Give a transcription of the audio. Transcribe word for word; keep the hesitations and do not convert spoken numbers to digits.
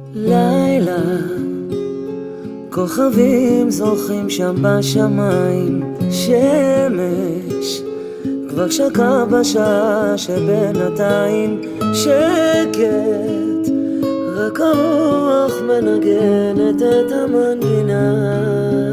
לילה, כוכבים זורחים שם בשמיים, שמש כבר שקע בשעה שבינתיים שקט, רק הרוח מנגנת את המנגינה.